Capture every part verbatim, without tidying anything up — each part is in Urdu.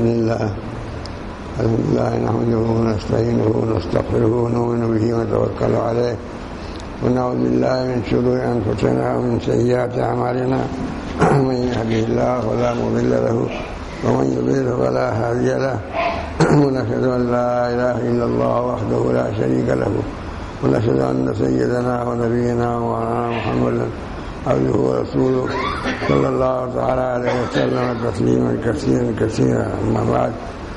لله الحمد لله نحمده ونستعينه ونستغفره ونؤمن به ونتوكل عليه ونعوذ بالله من شرور أنفسنا ومن سيئات أعمالنا من يهده الله فلا مضل له ومن يضلل فلا هادي له ونشهد أن لا إله إلا الله وحده لا شريك له ونشهد أن سيدنا ونبينا ومولانا محمدا عبده ورسوله صلى الله تعالى عليه وسلم تسليما كثيرا كثيرا. أما بعد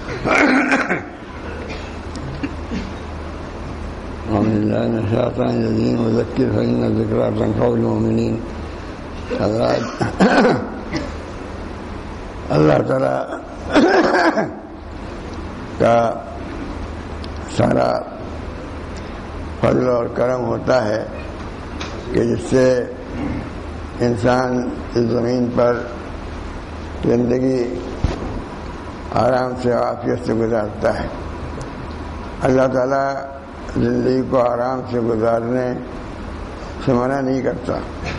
أعوذ بالله من الشيطان الرجيم وذكر فإن الذكرى تنفع المؤمنين. حضرات اللہ تعالیٰ کا سارا فضل اور کرم ہوتا ہے کہ جس سے انسان اس زمین پر زندگی آرام سے عافیت سے گزارتا ہے. اللہ تعالیٰ زندگی کو آرام سے گزارنے سے منع نہیں کرتا،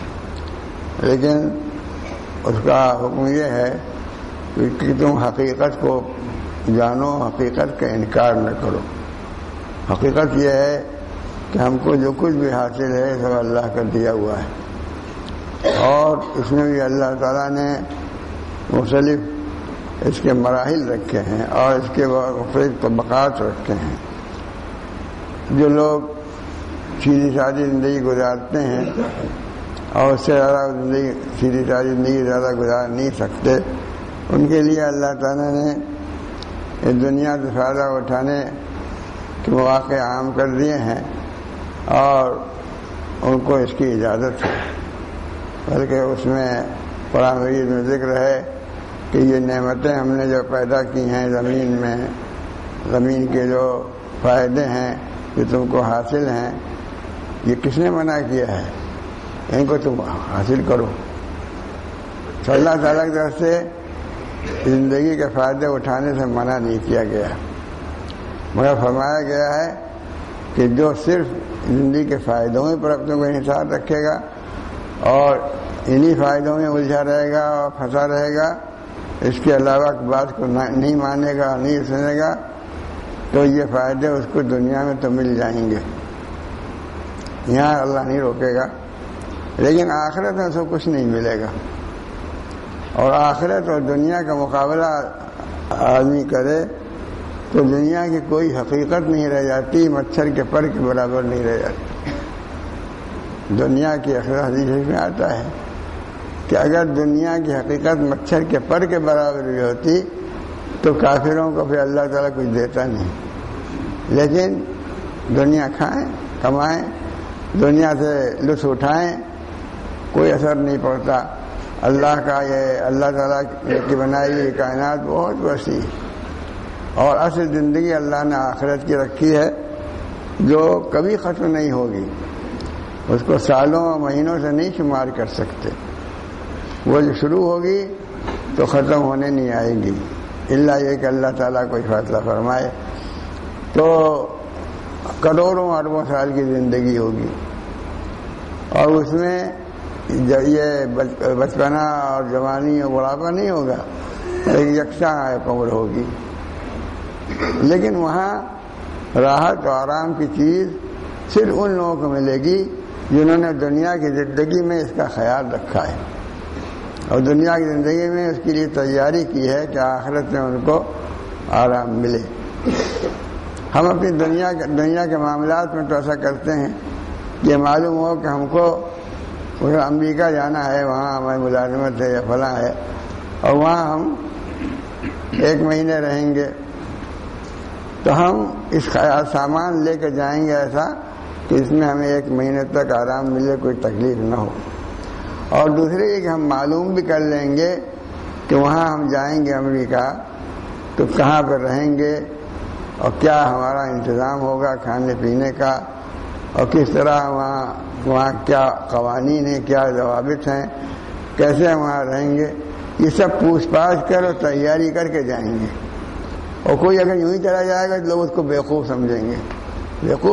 لیکن اس کا حکم یہ ہے کہ تم حقیقت کو جانو، حقیقت کا انکار نہ کرو. حقیقت یہ ہے کہ ہم کو جو کچھ بھی حاصل ہے سب اللہ کا دیا ہوا ہے، اور اس میں بھی اللہ تعالیٰ نے مختلف اس کے مراحل رکھے ہیں اور اس کے مختلف طبقات رکھے ہیں. جو لوگ سیدھی سادی زندگی گزارتے ہیں اور اس سے زیادہ زندگی سیدھی سادی زندگی زیادہ گزار نہیں سکتے، ان کے لیے اللہ تعالیٰ نے اس دنیا سے فائدہ اٹھانے کے مواقع عام کر دیے ہیں اور ان کو اس کی اجازت ہے. بلکہ اس میں قرآن مجید میں ذکر ہے کہ یہ نعمتیں ہم نے جو پیدا کی ہیں زمین میں، زمین کے جو فائدے ہیں جو تم کو حاصل ہیں، یہ کس نے منع کیا ہے؟ ان کو تم حاصل کرو. تو اللہ تعالیٰ کی طرف سے زندگی کے فائدے اٹھانے سے منع نہیں کیا گیا، مگر فرمایا گیا ہے کہ جو صرف زندگی کے فائدوں پر اپنے کو انحصار رکھے گا اور انہی فائدوں میں الجھا رہے گا اور پھنسا رہے گا، اس کے علاوہ بات کو نہیں مانے گا، نہیں سنے گا، تو یہ فائدے اس کو دنیا میں تو مل جائیں گے، یہاں اللہ نہیں روکے گا، لیکن آخرت میں سب کچھ نہیں ملے گا. اور آخرت اور دنیا کا مقابلہ آدمی کرے تو دنیا کی کوئی حقیقت نہیں رہ جاتی، مچھر کے پر کے برابر نہیں رہ جاتی. دنیا کی حدیث میں آتا ہے کہ اگر دنیا کی حقیقت مچھر کے پر کے برابر بھی ہوتی تو کافروں کو پھر اللہ تعالیٰ کچھ دیتا نہیں. لیکن دنیا کھائیں، کمائیں، دنیا سے لطف اٹھائیں، کوئی اثر نہیں پڑتا. اللہ کا یہ اللہ تعالیٰ کی بنائی ہوئی کائنات بہت وسیع، اور اصل زندگی اللہ نے آخرت کی رکھی ہے جو کبھی ختم نہیں ہوگی. اس کو سالوں اور مہینوں سے نہیں شمار کر سکتے. وہ جو شروع ہوگی تو ختم ہونے نہیں آئے گی، الا یہ کہ اللہ تعالیٰ کوئی فیصلہ فرمائے. تو کروڑوں اربوں سال کی زندگی ہوگی، اور اس میں جب یہ بچپنا اور جوانی اور بڑھاپا نہیں ہوگا، ایک یکساں عمر ہوگی. لیکن وہاں راحت و آرام کی چیز صرف ان لوگوں کو ملے گی جنہوں نے دنیا کی زندگی میں اس کا خیال رکھا ہے اور دنیا کی زندگی میں اس کے لیے تیاری کی ہے کہ آخرت میں ان کو آرام ملے. ہم اپنی دنیا کے دنیا کے معاملات میں تو ایسا کرتے ہیں کہ معلوم ہو کہ ہم کو امریکہ جانا ہے، وہاں ہماری ملازمت ہے یا فلاں ہے، اور وہاں ہم ایک مہینے رہیں گے، تو ہم اس خیال سامان لے کے جائیں گے ایسا کہ اس میں ہمیں ایک مہینے تک آرام ملے، کوئی تکلیف نہ ہو. اور دوسرے یہ کہ ہم معلوم بھی کر لیں گے کہ وہاں ہم جائیں گے امریکہ تو کہاں پر رہیں گے اور کیا ہمارا انتظام ہوگا کھانے پینے کا، اور کس طرح وہاں وہاں کیا قوانین ہیں، کیا ضوابط ہیں، کیسے ہم وہاں رہیں گے. یہ سب پوچھ پاچھ کر اور تیاری کر کے جائیں گے. اور کوئی اگر یوں ہی چلا جائے گا تو لوگ اس کو بیوقوف سمجھیں گے. بیوقوف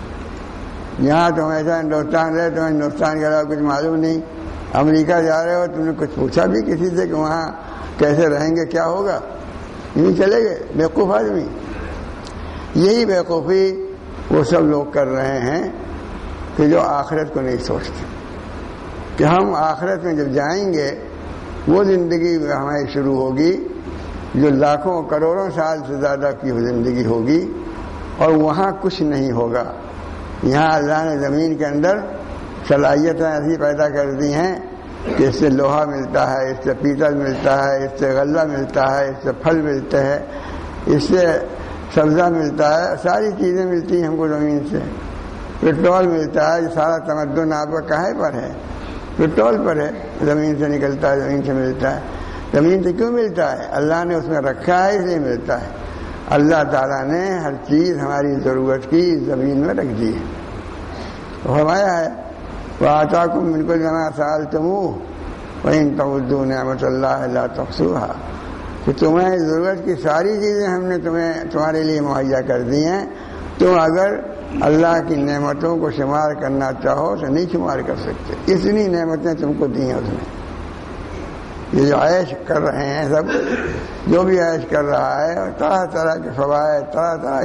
یہاں تم ایسا ہندوستان رہے، تمہیں ہندوستان کے علاوہ کچھ معلوم نہیں، امریکہ جا رہے ہو، تم نے کچھ پوچھا بھی کسی سے کہ وہاں کیسے رہیں گے، کیا ہوگا؟ نہیں چلے گئے بیوقوف آدمی. یہی بیوقوفی وہ سب لوگ کر رہے ہیں کہ جو آخرت کو نہیں سوچتے کہ ہم آخرت میں جب جائیں گے وہ زندگی ہماری شروع ہوگی جو لاکھوں کروڑوں سال سے زیادہ کی زندگی ہوگی، اور وہاں کچھ نہیں ہوگا. یہاں اللہ نے زمین کے اندر صلاحیتیں ایسی پیدا کر دی ہیں کہ اس سے لوہا ملتا ہے، اس سے پیتل ملتا ہے، اس سے غلہ ملتا ہے، اس سے پھل ملتے ہیں، اس سے سبزہ ملتا ہے، ساری چیزیں ملتی ہیں ہم کو زمین سے. پٹرول ملتا ہے. سارا تمدن آپ کا کہاں پر ہے؟ پٹرول پر ہے. زمین سے نکلتا ہے، زمین سے ملتا ہے. زمین سے کیوں ملتا ہے؟ اللہ نے اس میں رکھا ہے اس لیے ملتا ہے. اللہ تعالیٰ نے ہر چیز ہماری ضرورت کی زمین میں رکھ دی ہے. فرمایا ہے وَآتَاكُم مِّن كُلِّ مَا سَأَلْتُمُوهُ وَإِن تَعُدُّوا نِعْمَةَ اللَّهِ لَا تُحْصُوهَا، کہ تمہیں ضرورت کی ساری چیزیں ہم نے تمہیں تمہارے لیے مہیا کر دی ہیں، تم اگر اللہ کی نعمتوں کو شمار کرنا چاہو تو نہیں شمار کر سکتے. اتنی نعمتیں تم کو دی ہیں اس نے. یہ جو عیش کر رہے ہیں سب، جو بھی عیش کر رہا ہے، طرح طرح کے فوائد، طرح طرح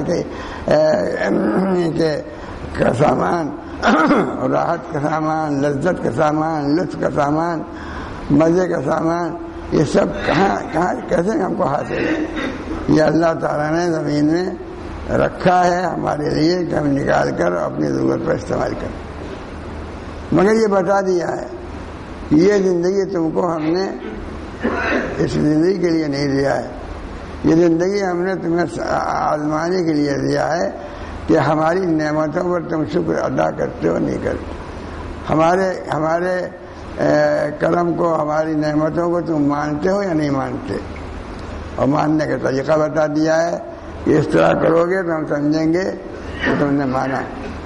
کے کا سامان، راحت کا سامان، لذت کا سامان، لطف کا سامان، مزے کا سامان، یہ سب کہاں کہاں کیسے ہم کو حاصل ہے؟ یہ اللہ تعالیٰ نے زمین میں رکھا ہے ہمارے لیے کہ ہم نکال کر اپنی ضرورت پر استعمال کریں. مگر یہ بتا دیا ہے کہ یہ زندگی تم کو ہم نے اس زندگی کے لیے نہیں دیا ہے، یہ زندگی ہم نے تمہیں آزمانے کے لیے دیا ہے کہ ہماری نعمتوں پر تم شکر ادا کرتے ہو نہیں کرتے، ہمارے ہمارے کرم کو، ہماری نعمتوں کو تم مانتے ہو یا نہیں مانتے. اور ماننے کا طریقہ بتا دیا ہے کہ اس طرح کرو گے تو ہم سمجھیں گے کہ تم نے مانا.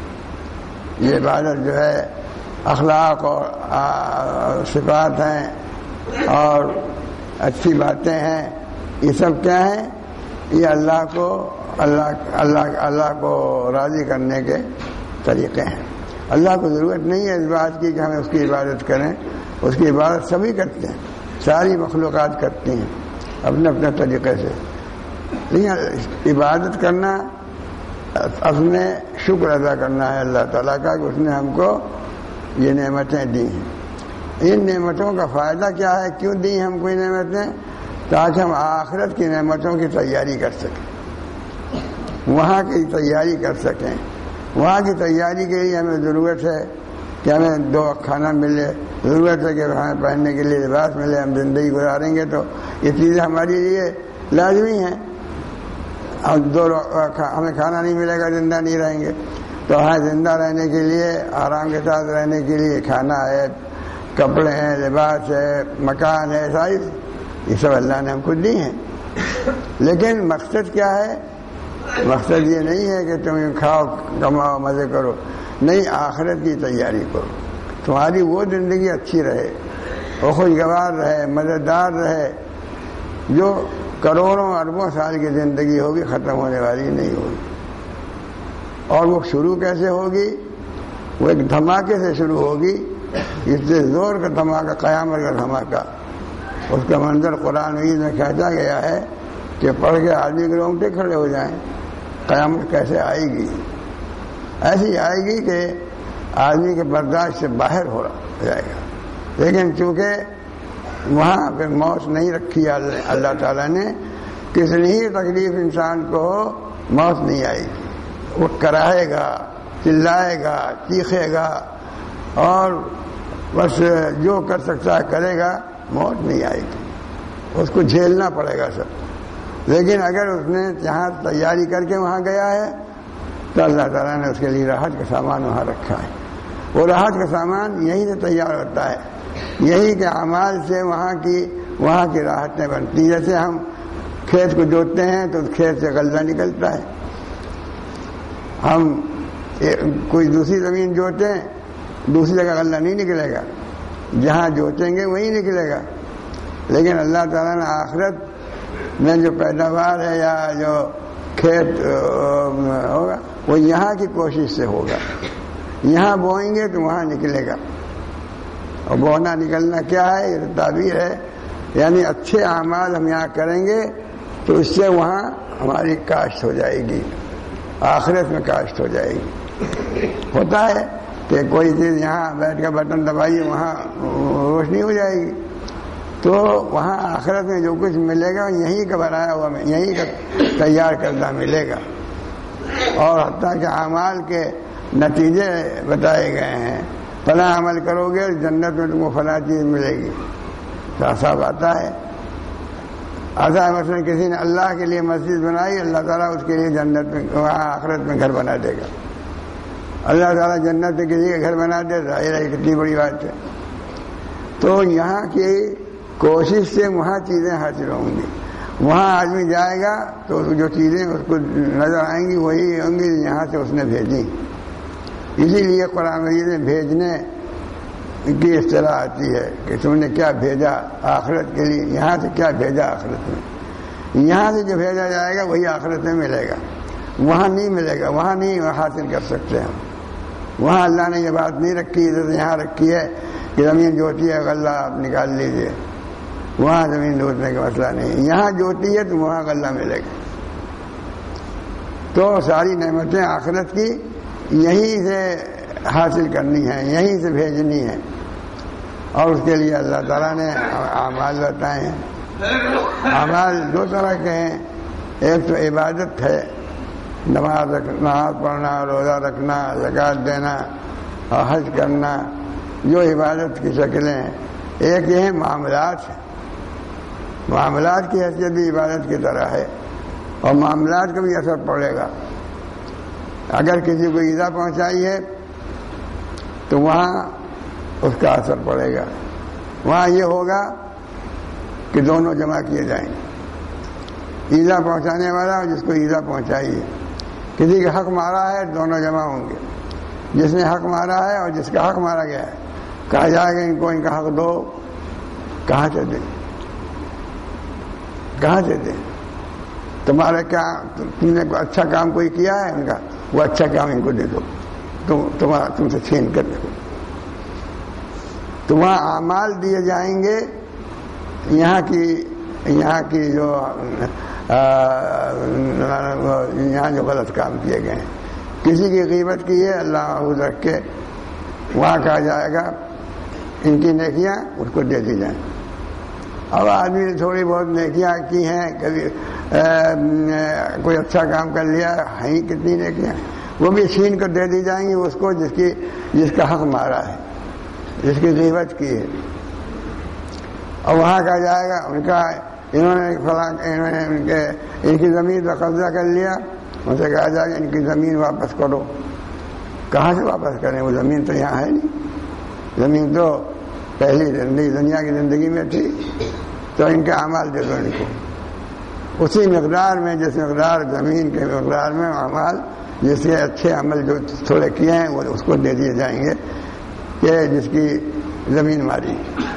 یہ عبادت جو ہے اخلاق اور صفات ہیں اور اچھی باتیں ہیں، یہ سب کیا ہیں؟ یہ اللہ کو اللہ اللہ اللہ کو راضی کرنے کے طریقے ہیں. اللہ کو ضرورت نہیں ہے اس بات کی کہ ہمیں اس کی عبادت کریں. اس کی عبادت سبھی کرتے ہیں، ساری مخلوقات کرتی ہیں اپنے اپنے طریقے سے. لیکن عبادت کرنا اصل میں شکر ادا کرنا ہے اللہ تعالیٰ کا کہ اس نے ہم کو یہ نعمتیں دی ہیں. ان نعمتوں کا فائدہ کیا ہے؟ کیوں دی ہم کو یہ نعمتیں؟ تاکہ ہم آخرت کی نعمتوں کی تیاری کر سکیں، وہاں کی تیاری کر سکیں. وہاں کی تیاری کے لیے ہمیں ضرورت ہے کہ ہمیں دو کھانا ملے، ضرورت ہے کہ ہمیں پہننے کے لیے لباس ملے. ہم زندگی گزاریں گے تو یہ چیزیں ہمارے لیے لازمی ہیں. اور دو ہمیں کھانا نہیں ملے گا زندہ نہیں رہیں گے. تو ہاں زندہ رہنے کے لیے، آرام کے ساتھ رہنے کے لیے کھانا ہے، کپڑے ہیں، لباس ہے، مکان ہے، ساری یہ سب اللہ نے ہم کو دی ہیں. لیکن مقصد کیا ہے؟ مقصد یہ نہیں ہے کہ تم کھاؤ کماؤ مزے کرو، نہیں، آخرت کی تیاری کرو. تمہاری وہ زندگی اچھی رہے، وہ خوشگوار رہے، مزیدار رہے، جو کروڑوں اربوں سال کی زندگی ہوگی، ختم ہونے والی نہیں ہوگی. اور وہ شروع کیسے ہوگی؟ وہ ایک دھماکے سے شروع ہوگی، اس سے زور کا دھماکہ، قیامت کا دھماکہ. اس کا منظر قرآن مجید میں کہتا گیا ہے کہ پڑھ کے آدمی کے رونگٹے کھڑے ہو جائیں. قیامت کیسے آئے گی؟ ایسی آئے گی کہ آدمی کے برداشت سے باہر ہو جائے گا. لیکن چونکہ وہاں پہ موت نہیں رکھی اللہ تعالیٰ نے، کتنی ہی تکلیف انسان کو ہو، موت نہیں آئے گی. وہ کراہے گا، چلائے گا، چیخے گا اور بس جو کر سکتا ہے کرے گا، موت نہیں آئے گی. اس کو جھیلنا پڑے گا سب. لیکن اگر اس نے جہاں تیاری کر کے وہاں گیا ہے تو اللہ تعالیٰ نے اس کے لیے راحت کا سامان وہاں رکھا ہے. وہ راحت کا سامان یہیں سے تیار ہوتا ہے، یہی کے اعمال سے وہاں کی وہاں کی راحتیں بنتی. جیسے ہم کھیت کو جوتتے ہیں تو کھیت سے غلہ نکلتا ہے. ہم کوئی دوسری زمین جوتے ہیں، دوسری جگہ غلہ نہیں نکلے گا، جہاں جوتیں گے وہیں نکلے گا. لیکن اللہ تعالیٰ نے آخرت میں جو پیداوار ہے یا جو کھیت ہوگا وہ یہاں کی کوشش سے ہوگا. یہاں بوئیں گے تو وہاں نکلے گا. اور بونا نکلنا کیا ہے؟ یہ تعبیر ہے، یعنی اچھے اعمال ہم یہاں کریں گے تو اس سے وہاں ہماری کاشت ہو جائے گی، آخرت میں کاشت ہو جائے گی۔ ہوتا ہے کہ کوئی چیز یہاں بیٹھ کے بٹن دبائیے وہاں روشنی ہو جائے گی، تو وہاں آخرت میں جو کچھ ملے گا یہیں کا بنایا ہوا یہیں کا تیار کردہ ملے گا، اور حتیٰ کہ اعمال کے نتیجے بتائے گئے ہیں، فلاں عمل کرو گے جنت میں تم کو فلاں چیز ملے گی، صاف صاف آتا ہے۔ ایسا ہے مثلا کسی نے اللہ کے لیے مسجد بنائی، اللہ تعالیٰ اس کے لیے جنت میں وہاں آخرت میں گھر بنا دے گا۔ اللہ تعالیٰ جنت میں کسی کا گھر بنا دے، ظاہر ہے کتنی بڑی بات ہے۔ تو یہاں کی کوشش سے وہاں چیزیں حاصل ہوں گی، وہاں آدمی جائے گا تو جو چیزیں اس کو نظر آئیں گی وہی ہوں گی یہاں سے اس نے بھیجی۔ اسی لیے قرآن مجید میں بھیجنے کی اصطلاح آتی ہے کہ تم نے کیا بھیجا آخرت کے لیے، یہاں سے کیا بھیجا آخرت میں، یہاں سے جو بھیجا جائے گا وہی آخرت میں ملے گا، وہاں نہیں ملے گا، وہاں نہیں حاصل کر سکتے ہم۔ وہاں اللہ نے یہ بات نہیں رکھی، ادھر یہاں رکھی ہے کہ زمین جوتی ہے غلہ آپ نکال لیجیے، وہاں زمین جوتنے کا مسئلہ نہیں، یہاں جوتی ہے تو وہاں غلہ ملے گا۔ تو ساری نعمتیں آخرت کی یہیں سے حاصل کرنی ہے، یہیں سے بھیجنی ہے، اور اس کے لیے اللہ تعالیٰ نے اعمال بتائے ہیں۔ اعمال دو طرح کے ہیں، ایک تو عبادت ہے، نماز نماز پڑھنا، روزہ رکھنا، زکوٰۃ دینا اور حج کرنا، جو عبادت کی شکلیں ہیں۔ ایک یہ ہے معاملات، معاملات کی حیثیت بھی عبادت کی طرح ہے، اور معاملات کا بھی اثر پڑے گا۔ اگر کسی کو ایذا پہنچائی ہے تو وہاں اس کا اثر پڑے گا، وہاں یہ ہوگا کہ دونوں جمع کیے جائیں گے، ایذا پہنچانے والا اور جس کو ایذا پہنچائی ہے۔ کسی کا حق مارا ہے دونوں جمع ہوں گے، جس نے حق مارا ہے اور جس کا حق مارا گیا ہے۔ کہا جائے گا ان کو ان کا حق دو، کہاں سے دیں، کہاں سے دیں؟ تمہارا کیا تم نے کوئی اچھا کام کوئی کیا ہے ان کا، وہ اچھا کام ان کو دے دو، تم تمہارا تم سے چھین کر دو۔ تو وہاں اعمال دیے جائیں گے، یہاں کی یہاں کی جو یہاں جو غلط کام کیے گئے ہیں، کسی کی غیبت کی ہے اللہ محفوظ رکھ کے، وہاں کہا جائے گا ان کی نیکیاں اس کو دے دی جائیں۔ اب آدمی نے تھوڑی بہت نیکیاں کی ہیں، کبھی کوئی اچھا کام کر لیا ہے، کتنی نیکیاں وہ بھی چھین کر دے دی جائیں گی اس کو جس کی جس کا حق مارا ہے، جس کی غیبت کی ہے۔ اور وہاں کہا جائے گا ان کا انہوں نے فلاں انہوں نے ان کے ان کی زمین پر قبضہ کر لیا، ان سے کہا جائے گا ان کی زمین واپس کرو۔ کہاں سے واپس کریں، وہ زمین تو یہاں ہے نہیں، زمین تو پہلی زندگی دنیا کی زندگی میں تھی، تو ان کے اعمال دے دو ان کو اسی مقدار میں جس مقدار زمین کے مقدار میں اعمال، جس کے اچھے عمل جو تھوڑے کیے ہیں وہ اس کو دے دیے جائیں گے کہ جس کی زمین ماری۔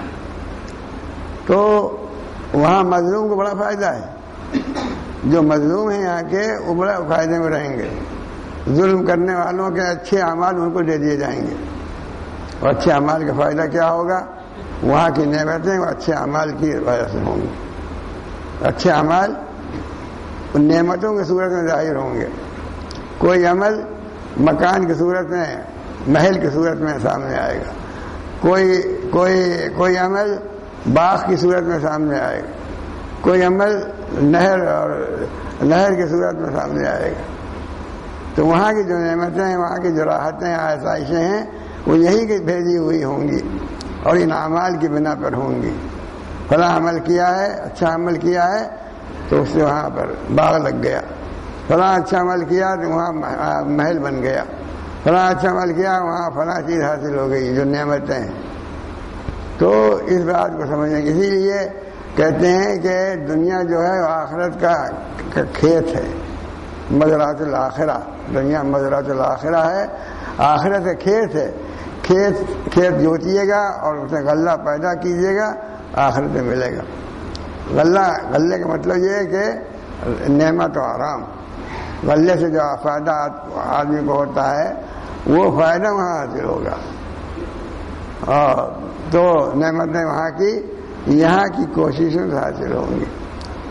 تو وہاں مظلوم کو بڑا فائدہ ہے، جو مظلوم ہیں یہاں کے وہ بڑا فائدے میں رہیں گے، ظلم کرنے والوں کے اچھے اعمال ان کو دے دیے جائیں گے، اور اچھے اعمال کا فائدہ کیا ہوگا، وہاں کی نعمتیں وہ اچھے اعمال کی وجہ سے ہوں گی۔ اچھے اعمال ان نعمتوں کی صورت میں ظاہر ہوں گے، کوئی عمل مکان کی صورت میں، محل کی صورت میں سامنے آئے گا، کوئی کوئی کوئی عمل باغ کی صورت میں سامنے آئے گا، کوئی عمل نہر اور نہر کی صورت میں سامنے آئے گا۔ تو وہاں کی جو نعمتیں ہیں، وہاں کی جو راحتیں آسائشیں ہیں، وہ یہی کی بھیجی ہوئی ہوں گی اور ان اعمال کی بنا پر ہوں گی۔ فلاں عمل کیا ہے، اچھا عمل کیا ہے تو اس سے وہاں پر باغ لگ گیا، فلاں اچھا عمل کیا تو وہاں محل بن گیا، فلاں اچھا عمل کیا وہاں فلاں چیز حاصل ہو گئی جو نعمتیں ہیں۔ تو اس بات کو سمجھیں، اسی لیے کہتے ہیں کہ دنیا جو ہے آخرت کا کھیت ہے، مزرعۃ الآخرہ، دنیا مزرعۃ الآخرہ ہے، آخرت کا کھیت ہے۔ کھیت کھیت جوتیے گا اور اس میں غلہ پیدا کیجیے گا، آخرت میں ملے گا غلہ۔ غلے کا مطلب یہ ہے کہ نعمت و آرام، غلے سے جو فائدہ آدمی کو ہوتا ہے وہ فائدہ وہاں حاصل ہوگا، اور تو نعمتیں وہاں کی یہاں کی کوششوں سے حاصل ہوں گی۔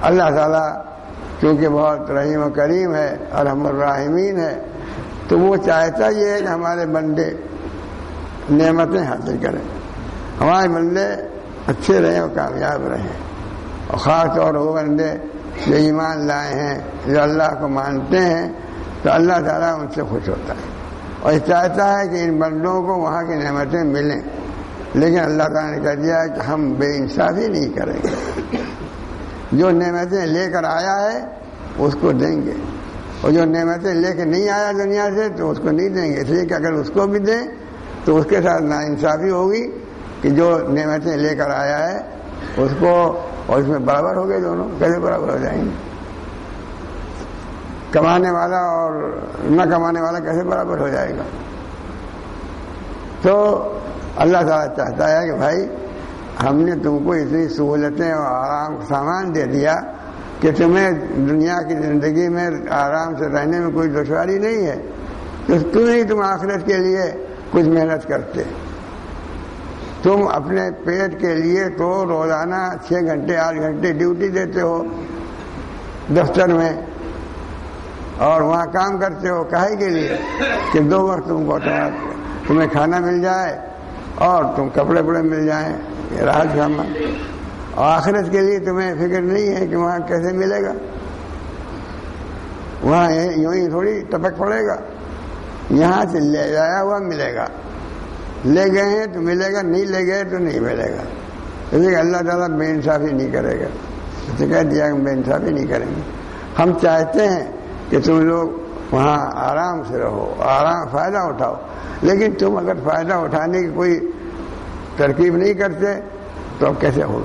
اللہ تعالیٰ کیونکہ بہت رحیم و کریم ہے، ارحم الراحمین ہے، تو وہ چاہتا یہ ہے کہ ہمارے بندے نعمتیں حاصل کریں، ہمارے بندے اچھے رہیں اور کامیاب رہیں، اور خاص طور وہ بندے جو ایمان لائے ہیں، جو اللہ کو مانتے ہیں، تو اللہ تعالیٰ ان سے خوش ہوتا ہے اور چاہتا ہے کہ ان بندوں کو وہاں کی نعمتیں ملیں، لیکن اللہ تعالیٰ نے کہہ دیا ہے کہ ہم بے انصافی نہیں کریں گے، جو نعمتیں لے کر آیا ہے اس کو دیں گے، اور جو نعمتیں لے کے نہیں آیا دنیا سے تو اس کو نہیں دیں گے، اس لیے کہ اگر اس کو بھی دیں تو اس کے ساتھ ناانصافی ہوگی کہ جو نعمتیں لے کر آیا ہے اس کو، اور اس میں برابر ہو گئے دونوں، کیسے برابر ہو جائیں گے؟ کمانے والا اور نہ کمانے والا کیسے برابر ہو جائے گا؟ تو اللہ تعالیٰ چاہتا ہے کہ بھائی ہم نے تم کو اتنی سہولتیں اور آرام سامان دے دیا کہ تمہیں دنیا کی زندگی میں آرام سے رہنے میں کوئی دشواری نہیں ہے، تو کیوں نہیں تم آخرت کے لیے کچھ محنت کرتے؟ تم اپنے پیٹ کے لیے تو روزانہ چھ گھنٹے آٹھ گھنٹے ڈیوٹی دیتے ہو دفتر میں، اور وہاں کام کرتے ہو کاہے کے لیے؟ کہ دو وقت تم کو تمہیں کھانا مل جائے اور تم کپڑے وپڑے مل جائیں، راحت سامان، اور آخرت کے لیے تمہیں فکر نہیں ہے کہ وہاں کیسے ملے گا، وہاں یوں ہی تھوڑی ٹپک پڑے گا، یہاں سے لے جایا ہوا ملے گا، لے گئے ہیں تو ملے گا، نہیں لے گئے تو نہیں ملے گا، اس لیے اللہ تعالیٰ بے انصافی نہیں کرے گا، اسے کہہ دیا کہ بے انصافی نہیں کریں گے، ہم چاہتے ہیں کہ تم لوگ وہاں آرام سے رہو، آرام فائدہ اٹھاؤ، لیکن تم اگر فائدہ اٹھانے کی کوئی ترکیب نہیں کرتے تو اب کیسے ہوگا؟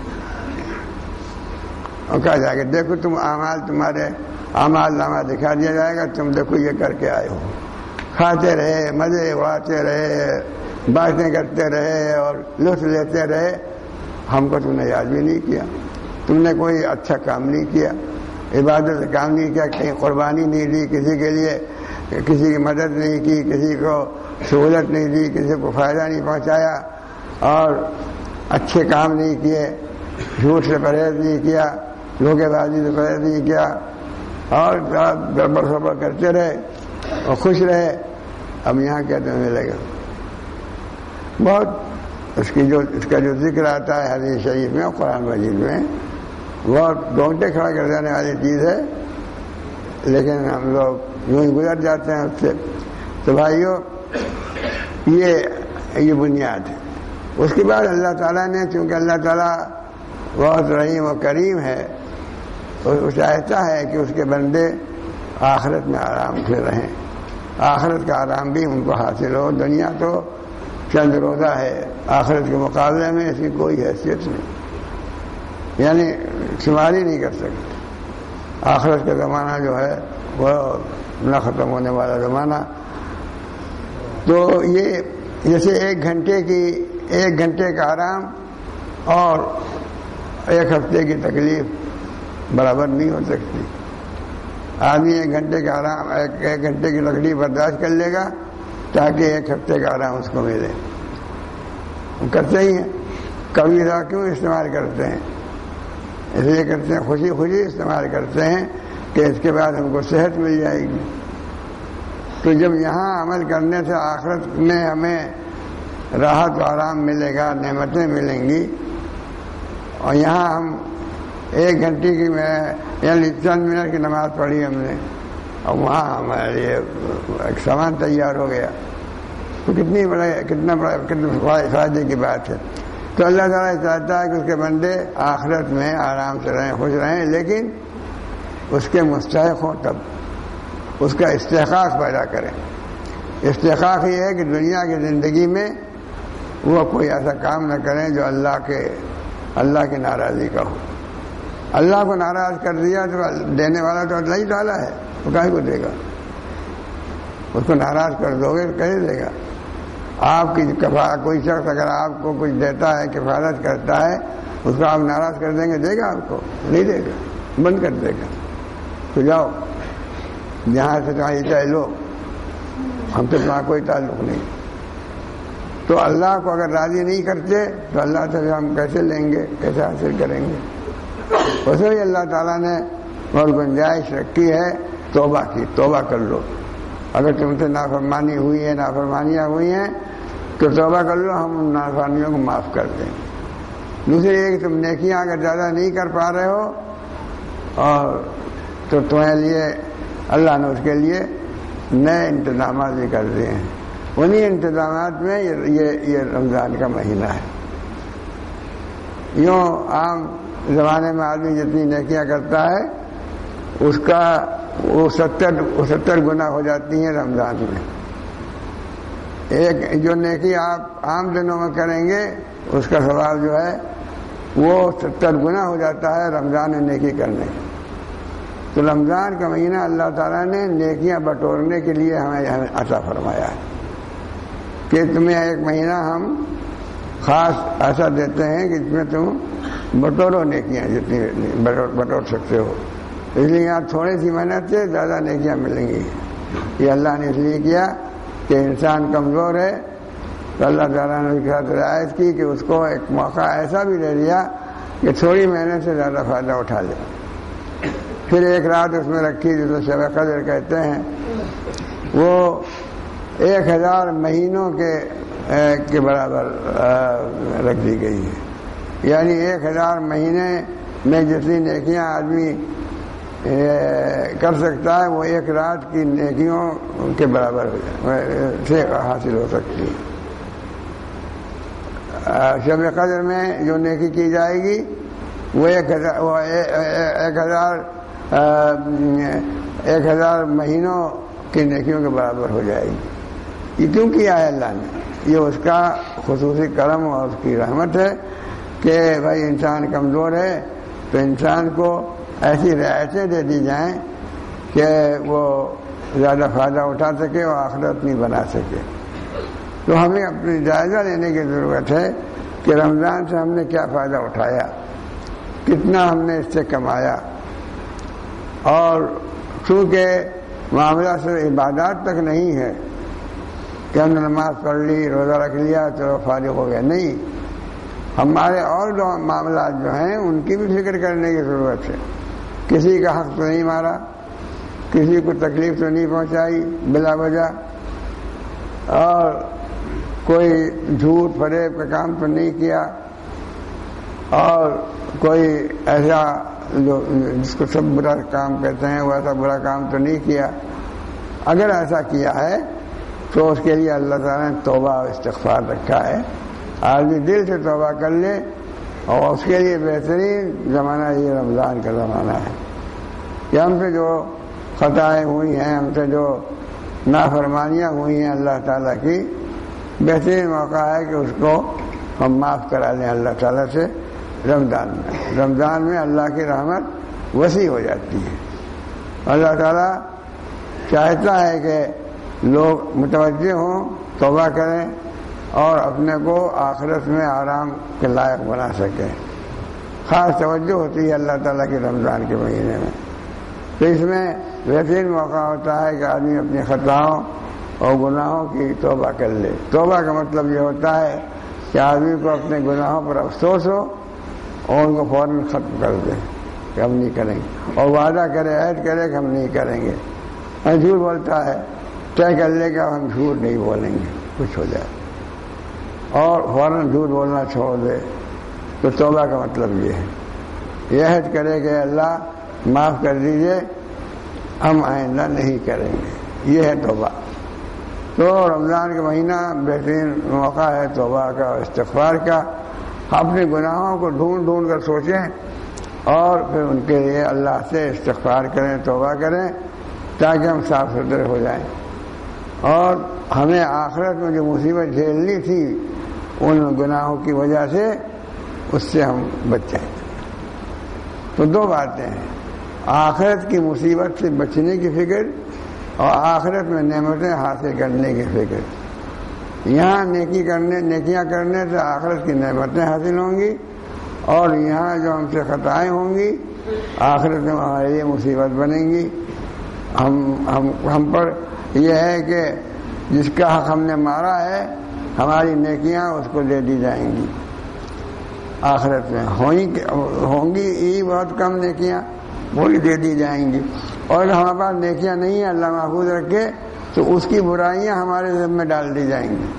اور کہا جائے گا دیکھو تم اعمال، تمہارے اعمال نامہ دکھا دیا جائے گا، تم دیکھو یہ کر کے آئے ہو، کھاتے رہے، مزے اڑاتے رہے، باتیں کرتے رہے اور لطف لیتے رہے، ہم کو تم نے یاد بھی نہیں کیا، تم نے کوئی اچھا کام نہیں کیا، عبادت کام نہیں کیا، کہیں قربانی نہیں دی کسی کے لیے، کسی کی مدد نہیں کی، کسی کو سہولت نہیں دی، کسی کو فائدہ نہیں پہنچایا، اور اچھے کام نہیں کیے، جھوٹ سے پرہیز نہیں کیا، دھوکے بازی سے پرہیز نہیں کیا، اور گڑبڑ سڑبڑ کرتے رہے اور خوش رہے، اب یہاں کیا تمہیں ملے گا؟ بہت اس کی جو اس کا جو ذکر آتا ہے حدیث شریف میں اور قرآن مجید میں، بہت گونگٹے کھڑا کر دینے والی چیز ہے، لیکن ہم لوگ یوں ہی گزر جاتے ہیں اس سے۔ تو بھائیوں یہ یہ بنیاد ہے۔ اس کے بعد اللہ تعالیٰ نے، چونکہ اللہ تعالیٰ بہت رحیم و کریم ہے، وہ چاہتا ہے کہ اس کے بندے آخرت میں آرام سے رہیں، آخرت کا آرام بھی ان کو حاصل ہو۔ دنیا تو چند روزہ ہے، آخرت کے مقابلے میں اس کی کوئی حیثیت نہیں، یعنی شمار ہی نہیں کر سکتے۔ آخرت کا زمانہ جو ہے وہ نہ ختم ہونے والا زمانہ۔ تو یہ جیسے ایک گھنٹے کی ایک گھنٹے کا آرام اور ایک ہفتے کی تکلیف برابر نہیں ہو سکتی۔ آدمی ایک گھنٹے کا آرام ایک ایک گھنٹے کی تکلیف برداشت کر لے گا تاکہ ایک ہفتے کا آرام اس کو ملے، کرتے ہی ہیں۔ کبھی ذرا کیوں استعمال کرتے ہیں؟ اس لیے کرتے ہیں خوشی خوشی استعمال کرتے ہیں کہ اس کے بعد ہم کو صحت مل جائے گی۔ تو جب یہاں عمل کرنے سے آخرت میں ہمیں راحت و آرام ملے گا، نعمتیں ملیں گی، اور یہاں ہم ایک گھنٹے کی میں یعنی چند منٹ کی نماز پڑھی ہم نے، اور وہاں ہمارے لیے ایک سامان تیار ہو گیا، تو کتنی بڑا کتنا بڑا کتنے فائدے کی بات ہے۔ تو اللہ تعالیٰ چاہتا ہے کہ اس کے بندے آخرت میں آرام سے رہیں، خوش رہیں، لیکن اس کے مستحق ہوں، تب اس کا استحقاق پیدا کریں۔ استحقاق یہ ہے کہ دنیا کی زندگی میں وہ کوئی ایسا کام نہ کریں جو اللہ کے اللہ کی ناراضی کا ہو۔ اللہ کو ناراض کر دیا تو دینے والا تو اللہ ہی تعالیٰ ہے، وہ کہیں کو دے گا؟ اس کو ناراض کر دو گے تو کیسے دے گا؟ آپ کی کفالت، کوئی شخص اگر آپ کو کچھ دیتا ہے، کفالت کرتا ہے، اس کو آپ ناراض کر دیں گے، دے گا آپ کو؟ نہیں دے گا، بند کر دے گا۔ تو جاؤ جہاں سے تمہاری چاہے لو، ہم سے تمہارا کوئی تعلق نہیں۔ تو اللہ کو اگر راضی نہیں کرتے تو اللہ سے ہم کیسے لیں گے، کیسے حاصل کریں گے؟ اس میں اللہ تعالیٰ نے اور گنجائش رکھی ہے توبہ کی، توبہ کر لو، اگر تم سے نافرمانی ہوئی ہے، نافرمانیاں ہوئی ہیں تو توبہ کر لو، ہم ان نافرمانیوں کو معاف کر دیں۔ دوسری یہ کہ تم نیکیاں اگر زیادہ نہیں کر پا رہے ہو اور تو تمہیں لیے اللہ نے اس کے لیے نئے انتظامات بھی کر دیے ہیں۔ انہی انتظامات میں یہ یہ رمضان کا مہینہ ہے۔ یوں عام زمانے میں آدمی جتنی نیکیاں کرتا ہے اس کا وہ ستر ستر گنا ہو جاتی ہیں رمضان میں۔ ایک جو نیکی آپ عام دنوں میں کریں گے اس کا ثواب جو ہے وہ ستر گنا ہو جاتا ہے رمضان میں نیکی کرنے کا۔ تو رمضان کا مہینہ اللہ تعالیٰ نے نیکیاں بٹورنے کے لیے ہمیں عطا فرمایا ہے کہ تمہیں ایک مہینہ ہم خاص ایسا دیتے ہیں کہ جس میں تم بٹورو نیکیاں جتنی بٹور سکتے ہو۔ اس لیے یہاں تھوڑی سی محنت سے زیادہ نیکیاں ملیں گی۔ یہ اللہ نے اس لیے کیا کہ انسان کمزور ہے، تو اللہ تعالیٰ نے اس کے ساتھ رعایت کی کہ اس کو ایک موقع ایسا بھی دے دیا کہ تھوڑی محنت سے زیادہ فائدہ اٹھا لے۔ پھر ایک رات اس میں رکھی جس کو شب قدر کہتے ہیں، وہ ایک ہزار مہینوں کے کے برابر رکھ دی گئی ہے، یعنی ایک ہزار مہینے میں جتنی نیکیاں آدمی کر سکتا ہے وہ ایک رات کی نیکیوں کے برابر سے حاصل ہو سکتی ہے۔ شب قدر میں جو نیکی کی جائے گی وہ ایک ہزار وہ ایک ہزار ایک ہزار مہینوں کی نیکیوں کے برابر ہو جائے گی۔ یہ کیوں کیا ہے اللہ نے؟ یہ اس کا خصوصی کرم اور اس کی رحمت ہے کہ بھائی انسان کمزور ہے تو انسان کو ایسی رعایتیں دے دی جائیں کہ وہ زیادہ فائدہ اٹھا سکے اور آخرت نہیں بنا سکے۔ تو ہمیں اپنی جائزہ لینے کی ضرورت ہے کہ رمضان سے ہم نے کیا فائدہ اٹھایا، کتنا ہم نے اس سے کمایا، اور چونکہ معاملہ صرف عبادات تک نہیں ہے کہ ہم نے نماز پڑھ لی، روزہ رکھ لیا تو فارغ ہو گیا، نہیں، ہمارے اور جو معاملات جو ہیں ان کی بھی فکر کرنے کی ضرورت ہے۔ کسی کا حق تو نہیں مارا، کسی کو تکلیف تو نہیں پہنچائی بلا وجہ، اور کوئی جھوٹ فریب کا کام تو نہیں کیا، اور کوئی ایسا جو جس کو سب برا کام کہتے ہیں وہ ایسا برا کام تو نہیں کیا۔ اگر ایسا کیا ہے تو اس کے لیے اللہ تعالیٰ نے توبہ و استغفار رکھا ہے۔ آدمی دل سے توبہ کر لے اور اس کے لیے بہترین زمانہ یہ رمضان کا زمانہ ہے کہ ہم سے جو خطائیں ہوئی ہیں، ہم سے جو نافرمانیاں ہوئی ہیں اللہ تعالیٰ کی، بہترین موقع ہے کہ اس کو ہم معاف کرا لیں اللہ تعالیٰ سے رمضان میں۔ رمضان میں اللہ کی رحمت وسیع ہو جاتی ہے۔ اللہ تعالیٰ چاہتا ہے کہ لوگ متوجہ ہوں، توبہ کریں اور اپنے کو آخرت میں آرام کے لائق بنا سکیں۔ خاص توجہ ہوتی ہے اللہ تعالیٰ کے رمضان کے مہینے میں، تو اس میں بہترین موقع ہوتا ہے کہ آدمی اپنی خطاؤں اور گناہوں کی توبہ کر لے۔ توبہ کا مطلب یہ ہوتا ہے کہ آدمی کو اپنے گناہوں پر افسوس ہو اور ان کو فوراً ختم کر دے کہ ہم نہیں کریں گے، اور وعدہ کرے، عہد کرے کہ ہم نہیں کریں گے۔ جھوٹ بولتا ہے، طے کر لے کہ ہم جھوٹ نہیں بولیں گے، کچھ ہو جائے، اور فوراً جھوٹ بولنا چھوڑ دے۔ تو توبہ کا مطلب یہ ہے، یہ عہد کرے کہ اللہ معاف کر دیجئے، ہم آئندہ نہیں کریں گے، یہ ہے توبہ۔ تو رمضان کا مہینہ بہترین موقع ہے توبہ کا اور استغفار کا۔ اپنے گناہوں کو ڈھونڈ ڈھونڈ کر سوچیں اور پھر ان کے لیے اللہ سے استغفار کریں، توبہ کریں، تاکہ ہم صاف ستھرے ہو جائیں اور ہمیں آخرت میں جو مصیبت جھیلنی تھی ان گناہوں کی وجہ سے اس سے ہم بچ جائیں۔ تو دو باتیں ہیں، آخرت کی مصیبت سے بچنے کی فکر اور آخرت میں نعمتیں حاصل کرنے کی فکر۔ یہاں نیکی کرنے نیکیاں کرنے سے آخرت کی نعمتیں حاصل ہوں گی، اور یہاں جو ہم سے خطائیں ہوں گی آخرت میں ہمارے لیے مصیبت بنیں گی۔ ہم ہم ہم پر یہ ہے کہ جس کا حق ہم نے مارا ہے ہماری نیکیاں اس کو دے دی جائیں گی، آخرت میں ہوں گی یہ بہت کم نیکیاں، وہی دے دی جائیں گی. اور اگر ہمارے پاس نیکیاں نہیں ہیں اللہ محفوظ رکھے تو اس کی برائیاں ہمارے ذمہ ڈال دی جائیں گی.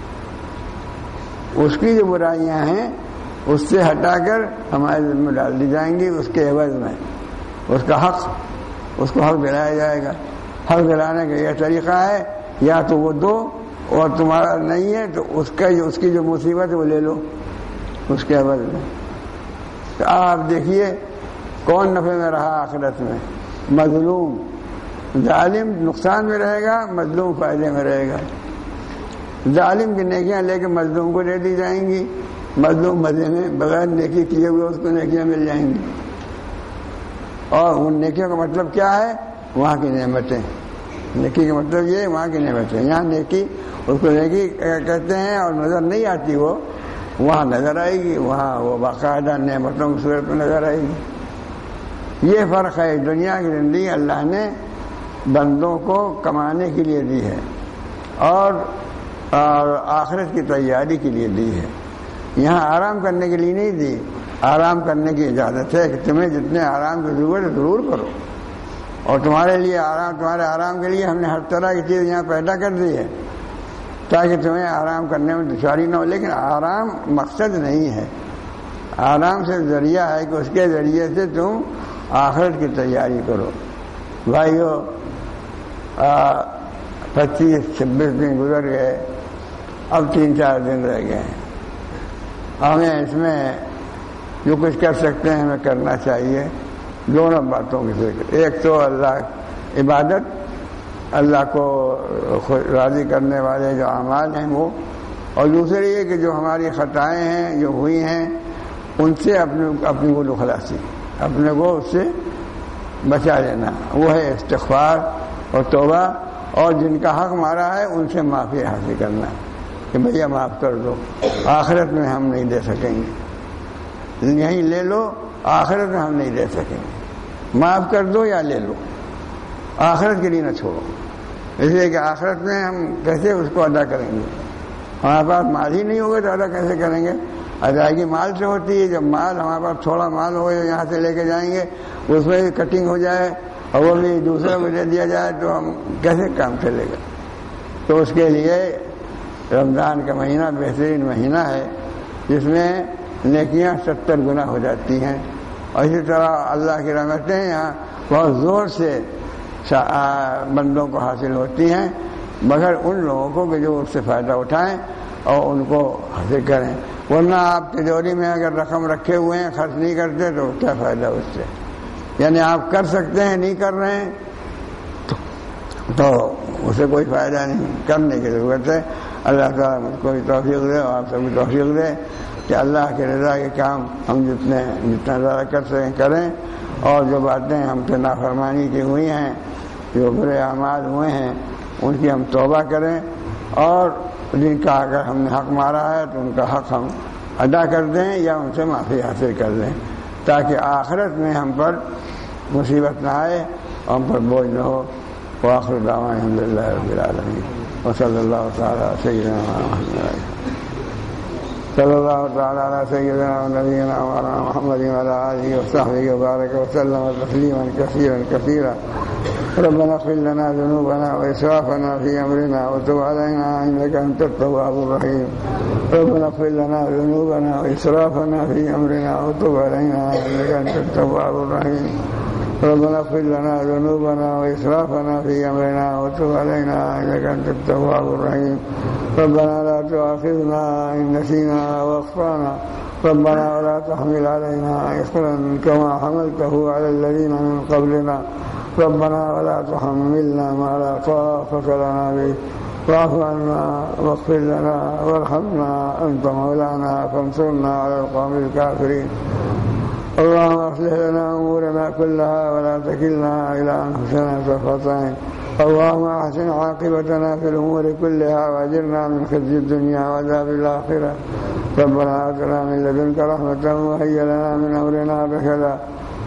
اس کی جو برائیاں ہیں اس سے ہٹا کر ہمارے ذمہ ڈال دی جائیں گی. اس کے عوض میں اس کا حق، اس کو حق دلایا جائے گا. حق دلانے کا یہ طریقہ ہے یا تو وہ دو اور تمہارا نہیں ہے تو اس کا اس کی جو مصیبت ہے وہ لے لو اس کے عوض میں. تو آپ دیکھیے کون نفع میں رہا آخرت میں؟ مظلوم. ظالم نقصان میں رہے گا، مظلوم فائدے میں رہے گا. ظالم کی نیکیاں لے کے مظلوم کو دے دی جائیں گی، مظلوم مزے میں بغیر نیکی کیے ہوئے اس کو نیکیاں مل جائیں گی. اور ان نیکیوں کا مطلب کیا ہے؟ وہاں کی نعمتیں. نیکی کا مطلب یہ ہے وہاں کی نعمتیں. یہاں نیکی اس کو نیکی کہتے ہیں اور نظر نہیں آتی، وہ وہاں نظر آئے گی، وہاں وہ باقاعدہ نعمتوں کی صورت میں نظر آئے گی. یہ فرق ہے. دنیا کی زندگی اللہ نے بندوں کو کمانے کے لیے دی ہے اور آخرت کی تیاری کے لیے دی ہے. یہاں آرام کرنے کے لیے نہیں دی. آرام کرنے کی اجازت ہے کہ تمہیں جتنے آرام کی ضرورت ہے ضرور کرو، اور تمہارے لیے آرام تمہارے آرام کے لیے ہم نے ہر طرح کی چیز یہاں پیدا کر دی ہے تاکہ تمہیں آرام کرنے میں دشواری نہ ہو. لیکن آرام مقصد نہیں ہے. آرام سے ذریعہ ہے کہ اس کے ذریعے سے تم آخرت کی تیاری کرو. بھائیو پچیس چھبیس دن گزر گئے، اب تین چار دن رہ گئے ہیں. ہمیں اس میں جو کچھ کر سکتے ہیں ہمیں کرنا چاہیے. دونوں باتوں کی ذکر، ایک تو اللہ عبادت، اللہ کو راضی کرنے والے جو اعمال ہیں وہ، اور دوسری یہ کہ جو ہماری خطائیں ہیں جو ہوئی ہیں ان سے اپنے اپنی گل و خلاصی، اپنے کو اس سے بچا لینا. وہ ہے استغفار اور توبہ، اور جن کا حق مارا ہے ان سے معافی حاصل کرنا کہ بھیا معاف کر دو، آخرت میں ہم نہیں دے سکیں گے. یہیں لے لو، آخرت میں ہم نہیں دے سکیں گے. معاف کر دو یا لے لو، آخرت کے لیے نہ چھوڑو. اس لیے کہ آخرت میں ہم کیسے اس کو ادا کریں گے؟ ہمارے پاس مال ہی نہیں ہوگا تو ادا کیسے کریں گے؟ ادائیگی مال سے ہوتی ہے. جب مال ہمارے پاس تھوڑا مال ہوگا یہاں سے لے کے جائیں گے، اس میں بھی کٹنگ ہو جائے اور وہ بھی دوسرے کو دے دیا جائے تو ہم کیسے کام چلے گا؟ تو اس کے لیے رمضان کا مہینہ بہترین مہینہ ہے جس میں نیکیاں ستر گنا ہو جاتی ہیں. اور اسی طرح اللہ کی رحمتیں یہاں بہت زور سے بندوں کو حاصل ہوتی ہیں، مگر ان لوگوں کو کہ جو اس سے فائدہ اٹھائیں اور ان کو حاصل کریں. ورنہ آپ تجوری میں اگر رقم رکھے ہوئے ہیں خرچ نہیں کرتے تو کیا فائدہ اس سے؟ یعنی آپ کر سکتے ہیں نہیں کر رہے ہیں تو اسے کوئی فائدہ نہیں. کرنے کی ضرورت ہے. اللہ تعالیٰ مجھ کو بھی توفیق دے اور آپ سب بھی توفیق دے کہ اللہ کے رضا کے کام ہم جتنے جتنا زیادہ کر سکیں کریں، اور جو باتیں ہم سے نافرمانی کی ہوئی ہیں، جو برے اعمال ہوئے ہیں ان کی ہم توبہ کریں، اور جن کا اگر ہم نے حق مارا ہے تو ان کا حق ہم ادا کر دیں یا ان سے معافی حاصل کر دیں تاکہ آخرت میں ہم پر مصیبت نہ آئے اور ہم پر بوجھ نہ ہو. وآخر دعوانا الحمد للہ رب العالمین وصلی اللہ تعالیٰ سیدنا محمد صلی اللہ تعالیٰ علی سیدنا و نبینا مولانا محمد وعلی آلہ وصحبہ وبارک وسلم تسلیما کثیرا کثیرا. ربنا اغفر لنا ذنوبنا وإسرافنا في أمرنا وتب علينا إنك أنت التواب الرحيم. ربنا اغفر لنا ذنوبنا وإسرافنا في أمرنا وتب علينا إنك أنت التواب الرحيم. ربنا اغفر لنا ذنوبنا وإسرافنا في أمرنا وتب علينا إنك أنت التواب الرحيم. ربنا لا تؤاخذنا إن نسينا وأخطأنا. ربنا ولا تحمل علينا إصرا كما حملته على الذين من قبلنا. ربنا ولا تحملنا ما لا طاقة لنا به. واعف عنا واغفر لنا وارحمنا أنت مولانا فانصرنا على القوم الكافرين. اللهم اصلح لنا أمورنا كلها ولا تكلنا إلى أنفسنا طرفة عين. اللهم أحسن عاقبتنا في الأمور كلها وأجرنا من خزي الدنيا وعذاب الآخرة. ربنا آتنا من لدنك رحمة وهيئ لنا من أمرنا رشدا.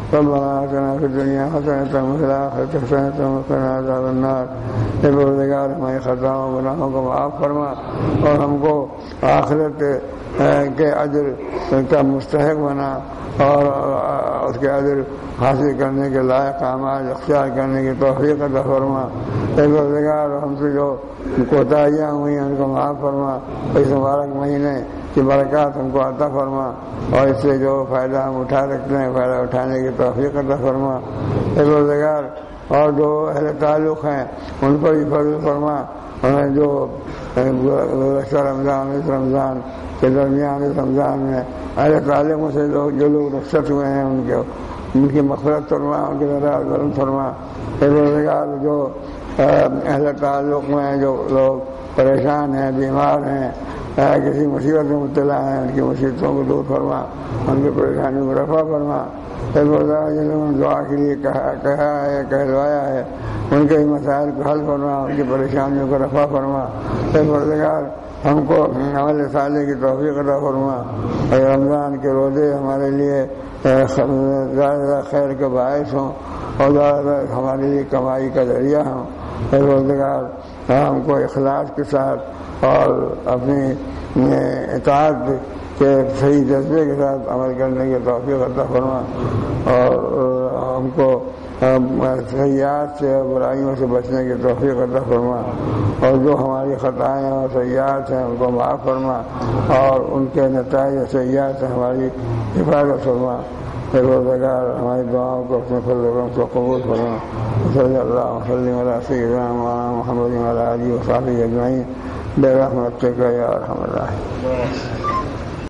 ربنا آتنا فی الدنیا حسنۃ وفی الآخرۃ حسنۃ وقنا عذاب النار۔ اے پروردگار ہماری خطاؤں گناہوں کو معاف فرما اور ہم کو آخرت کے اجر کا مستحق بنا اور اس کے اجر حاصل کرنے کے لائق اعمال اختیار کرنے کی توفیق عطا فرما۔ اے پروردگار ہم سے جو کوتاہیاں ہوئی ہیں ان کو معاف فرما، اس مبارک مہینے کی برکات ہم کو عطا فرما اور اس سے جو فائدہ ہم اٹھا سکتے ہیں فائدہ اٹھانے کی توفیق عطا فرما۔ اے پروردگار اور جو اہل تعلق ہیں ان پر بھی فضل فرما، ہمیں جو گزشتہ رمضان اس رمضان کے درمیان اس رمضان میں اہل تعلقوں سے لوگ جو لوگ رخصت ہوئے ہیں ان کے ان کی مغفرت فرما، ان کے درجات بلند فرما۔ اے پروردگار جو اہل تعلق میں جو لوگ پریشان ہیں، بیمار ہیں، کسی مصیبت میں مبتلا ہیں، ان کی مصیبتوں کو دور فرما، ان کی پریشانیوں کو رفع فرما۔ اے پروردگار جن لوگوں نے دعا کے لیے کہا کہا ہے کہلوایا ہے ان کے مسائل کو حل فرما، ان کی پریشانیوں کو رفع فرما۔ اے پروردگار ہم کو عمل صالح کی توفیق عطا فرما اور رمضان کے روزے ہمارے لیے زیادہ خیر کے باعث ہوں اور زیادہ ہمارے لیے کمائی کا ذریعہ ہوں۔ اے پروردگار ہم کو اخلاص کے ساتھ اور اپنی اطاعت کے صحیح جذبے کے ساتھ عمل کرنے کی توفیق عطا فرما اور ہم کو سیئات سے اور برائیوں سے بچنے کی توفیق عطا فرما اور جو ہماری خطائیں اور سیئات ہیں ان کو معاف فرما اور ان کے نتائج اور سیئات سے ہماری حفاظت فرما۔ اے پروردگار ہماری دعاؤں کو اپنے فضل و کرم سے قبول فرما۔ صلی اللہ وسلم علی سیدنا مولانا محمد وعلی آلہ وصحبہ اجمعین برحمتک یا ارحم الراحمین۔